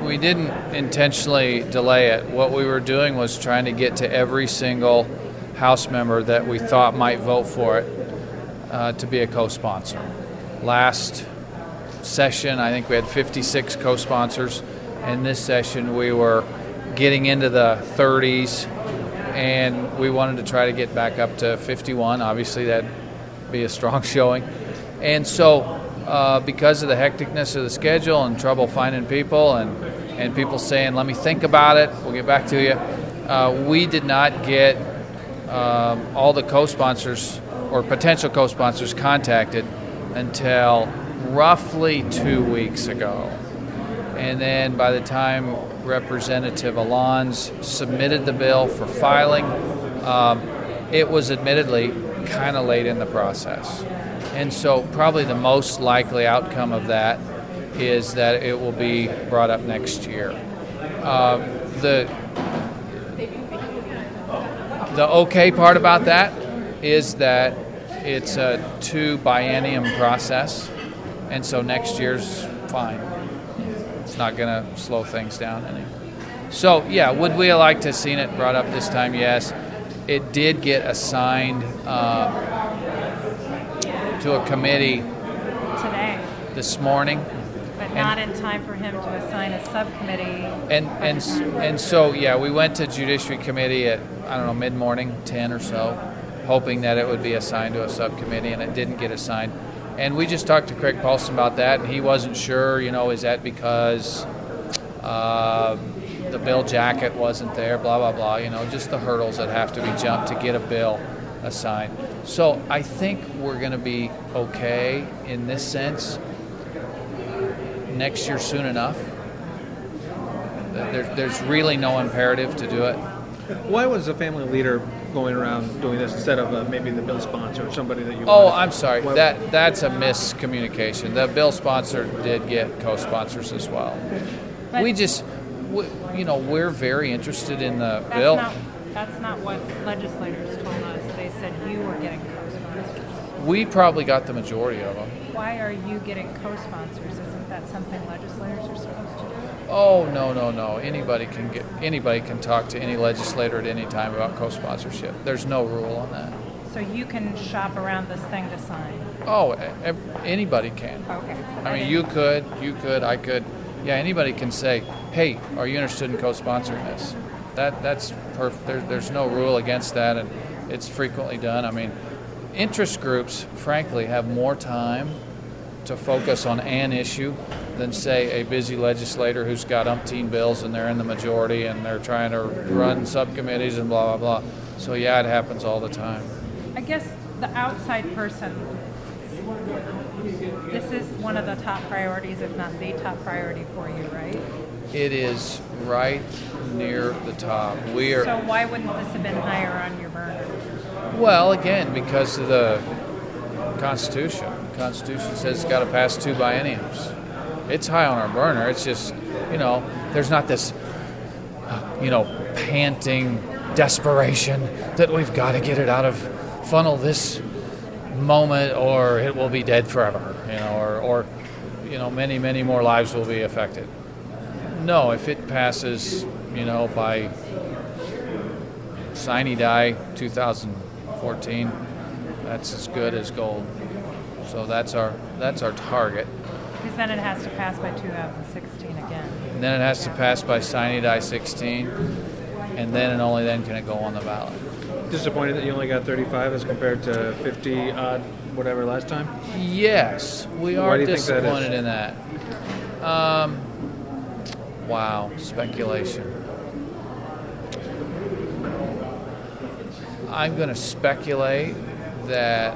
we didn't intentionally delay it. What we were doing was trying to get to every single House member that we thought might vote for it to be a co-sponsor. Last session, I think we had 56 co-sponsors. In this session, we were getting into the 30s, and we wanted to try to get back up to 51. Obviously, that'd be a strong showing. And so, because of the hecticness of the schedule and trouble finding people and people saying, let me think about it, we'll get back to you, we did not get all the co-sponsors or potential co-sponsors contacted until roughly 2 weeks ago. And then by the time Representative Allons submitted the bill for filing, it was admittedly kind of late in the process. And so probably the most likely outcome of that is that it will be brought up next year. The okay part about that is that it's a 2 biennium process, and so next year's fine. It's not going to slow things down any. So, yeah, would we have liked to have seen it brought up this time? Yes. It did get assigned to a committee today, this morning, but not in time for him to assign a subcommittee. And so yeah, we went to Judiciary Committee at mid-morning, 10 or so, hoping that it would be assigned to a subcommittee, and it didn't get assigned. And we just talked to Craig Paulson about that, and he wasn't sure. Is that because the bill jacket wasn't there? Blah blah blah. Just the hurdles that have to be jumped to get a bill assigned. So I think we're going to be okay in this sense. Next year soon enough. There's really no imperative to do it. Why was the family leader going around doing this instead of maybe the bill sponsor or somebody that you wanted? I'm sorry. That's a miscommunication. The bill sponsor did get co-sponsors as well. But we're very interested in the bill. That's not what legislators told us. They said you were getting co-sponsors. We probably got the majority of them. Why are you getting co-sponsors? Isn't that something legislators are supposed to do? Oh, no. Anybody can talk to any legislator at any time about co-sponsorship. There's no rule on that. So you can shop around this thing to sign? Oh, anybody can. Okay. I mean, you could, I could. Yeah, anybody can say, hey, are you interested in co-sponsoring this? That's perfect. There's no rule against that, and it's frequently done. I mean, interest groups, frankly, have more time to focus on an issue than, say, a busy legislator who's got umpteen bills and they're in the majority and they're trying to run subcommittees and blah, blah, blah. So, yeah, it happens all the time. I guess the outside person, this is one of the top priorities, if not the top priority for you, right? It is right near the top. So why wouldn't this have been higher on your burner? Well, again, because of the Constitution. The Constitution says it's got to pass 2 bienniums. It's high on our burner. It's just, there's not this, panting desperation that we've got to get it out of funnel this moment or it will be dead forever, or many, many more lives will be affected. No, if it passes, by sine die 2014, that's as good as gold. So that's our target. Because then it has to pass by 2016 again. And then it has to pass by sine die 16, and then and only then can it go on the ballot. Disappointed that you only got 35 as compared to 50 odd whatever last time? Yes, we are disappointed in that. Wow, speculation. I'm going to speculate that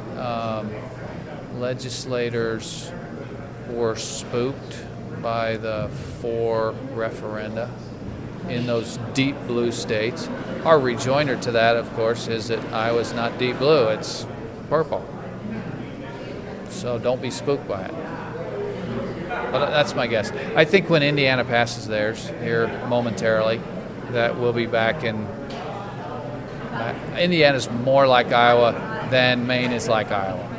legislators were spooked by the 4 referenda in those deep blue states. Our rejoinder to that, of course, is that Iowa's not deep blue, it's purple. So don't be spooked by it. But that's my guess. I think when Indiana passes theirs here momentarily, that we'll be back in. Indiana's more like Iowa than Maine is like Iowa.